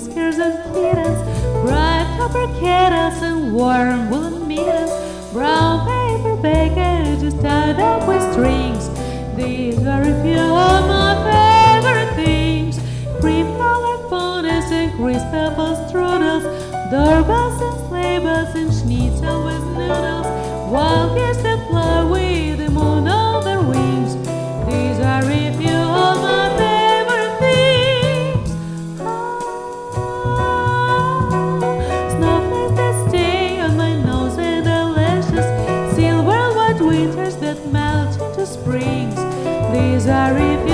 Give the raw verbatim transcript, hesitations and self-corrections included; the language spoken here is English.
whiskers and kittens, bright copper kettles and warm woolen mittens, brown paper packages tied up with strings. These are a few of my favorite things: cream-colored ponies and crisp apple strudels, doorbells and sleigh bells and schnitzel with noodles, wild geese that fly with the moon on their wings. These are a few of my favorite things. Ah, snowflakes that stay on my nose and eyelashes, silver white winters that melt into springs. These are a few